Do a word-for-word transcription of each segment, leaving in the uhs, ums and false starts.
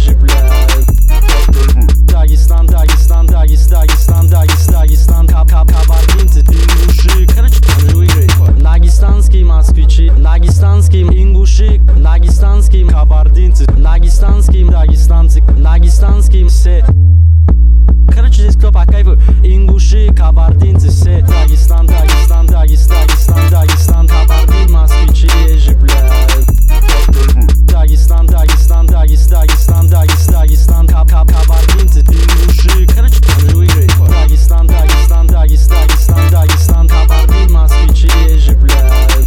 приезжий, блядь. Дагестан, Дагестан, Дагестан, Дагестан, Дагестан, Дагестан, кап, кап, кабардинцы, ты мужик. Короче, выиграй. Дагестанские москвичи, дагестанские ингуши, дагестанские кабардинцы, дагестанские дагестанцы, дагестанские все. Короче, здесь кто по кайфу? Ингуши, кабардинцы, все. Дагестан, Дагестан, Дагестан, Дагестан, Дагестан, кабардин, москвичи, ежи, блядь. Дагестан, Дагестан, Дагестан, Дагестан, Дагестан, Дагестан, кап, кап, кабардинцы, ты мужик. Короче, выиграй. Дагестан, Дагестан, Дагестан, Дагестан, Дагестан, кабардин, москвичи, ежи, блядь.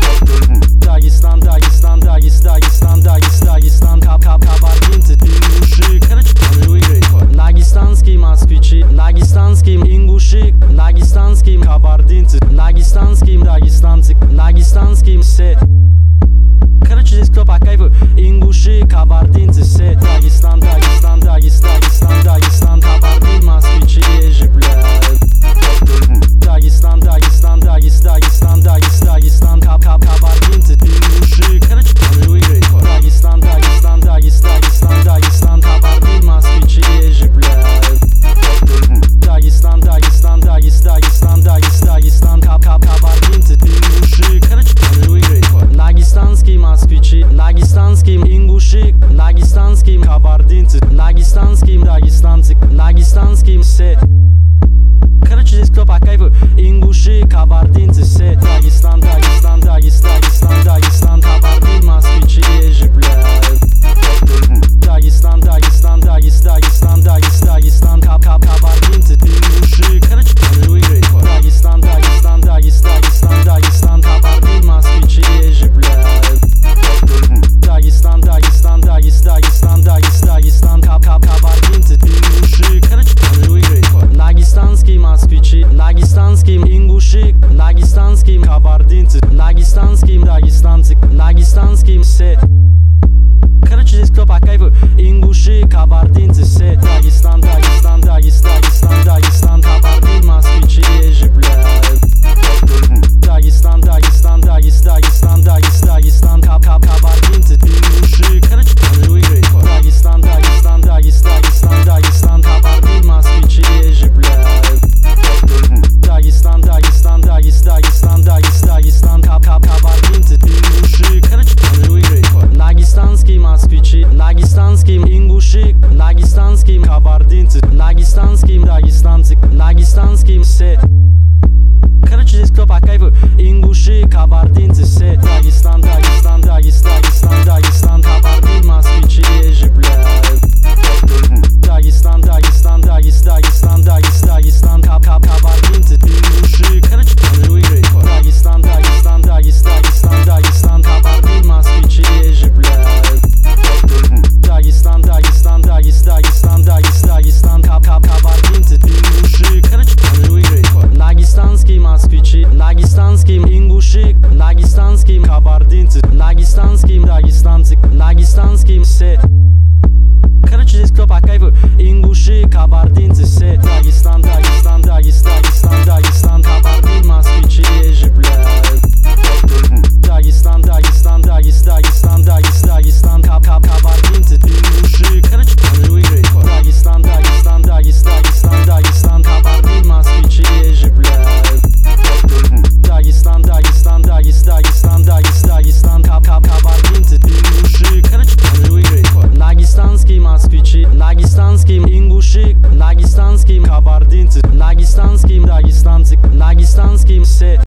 Дагестан, Дагестан, Дагестан, Дагестан, Дагестан, Дагестан, кап, кап, кабардинцы, ты мужик. Короче, выиграй. Дагестанские москвичи, дагестанские ингуши, дагестанские кабардинцы, дагестанские дагестанцы, дагестанские все. Короче, здесь кто по кайфу? Ингуши, кабардинцы, все. Дагестан, Дагестан, Дагестан, Дагестан, Дагестан, кабардин, москвичи, ежи, блядь. Дагестан, Дагестан, Дагестан, Дагестан, Дагестан, Дагестан, кап, кап, кабардинцы, ты мужик. Короче, выиграй. Дагестан, Дагестан, Дагестан, Дагестан, Дагестан, кабардин, москвичи, ежи, блядь. Дагестан, Дагестан, Дагестан, Дагестан, Дагестан, Дагестан, кап, кап, кабардинцы, ты мужик. Короче, выиграй. Дагестанские москвичи, дагестанские ингуши, дагестанские кабардинцы, дагестанские дагестанцы, дагестанские все. Короче, здесь кто по кайфу? Ингуши, кабардинцы, все. Дагестан, Дагестан, Дагестан, Дагестан, Дагестан, кабардин, москвичи, ежи, блядь. Дагестан, Дагестан, Дагестан, Дагестан, Дагестан, Дагестан, кап, кап, кабардинцы, ты мужик. Короче, выиграй. Дагестан, Дагестан, Дагестан, Дагестан, Дагестан, кабардин, москвичи, ежи, блядь. Дагестан, Дагестан, Дагестан, Дагестан, Дагестан, Дагестан, кап, кап, кабардинцы, ты мужик. Короче, выиграй. Дагестанские москвичи, дагестанские ингуши, дагестанские кабардинцы, дагестанские дагестанцы, дагестанские все. Короче, здесь кто по кайфу? Ингуши, кабардинцы, все. Дагестан, Дагестан, Дагестан, Дагестан, Дагестан, кабардин, москвичи, ежи, блядь. Дагестан, Дагестан, Дагестан, Дагестан, Дагестан, Дагестан, кап, кап, кабардинцы, ты мужик. Короче, выиграй. Дагестан, Дагестан, Дагестан, Дагестан, Дагестан, кабардин, москвичи, ежи, блядь. Дагестан, Дагестан, Дагестан, Дагестан, Дагестан, Дагестан, кап, кап, кабардинцы, ты мужик. Короче, выиграй. Дагестанские москвичи, дагестанские ингуши, дагестанские кабардинцы, дагестанские дагестанцы, дагестанские все. Короче, здесь кто по кайфу? Ингуши, кабардинцы, все. Дагестан, Дагестан, Дагестан, Дагестан, Дагестан, кабардин, москвичи, ежи, блядь. Дагестан, Дагестан, Дагестан, Дагестан, Дагестан, Дагестан, кап, кап, кабардинцы, ты мужик. Короче, выиграй. Дагестан, Дагестан, Дагестан, Дагестан, Дагестан, кабардин, москвичи, ежи, блядь. Дагестан, Дагестан, Дагестан, Дагестан, Дагестан, Дагестан, кап, кап, кабардинцы, ты мужик. Короче, выиграй. Дагестанские москвичи, дагестанские ингуши, дагестанские кабардинцы, дагестанские дагестанцы, дагестанские все. Короче, здесь кто по кайфу? Ингуши, кабардинцы, все. Дагестан, Дагестан, Дагестан, Дагестан, Дагестан, кабардин, москвичи, ежи, блядь. Дагестан, Дагестан, Дагестан, Дагестан, Дагестан, Дагестан, кап, кап, кабардинцы, ты мужик. Короче, выиграй. Дагестан, Дагестан, Дагестан, Дагестан, Дагестан, кабардин, москвичи, ежи, блядь. Дагестан, Дагестан, Дагестан, Дагестан, Дагестан, Дагестан, кап, кап, кабардинцы, ты мужик. Короче, выиграй. Дагестанские москвичи, дагестанские ингуши, дагестанские кабардинцы, дагестанские дагестанцы, дагестанские все.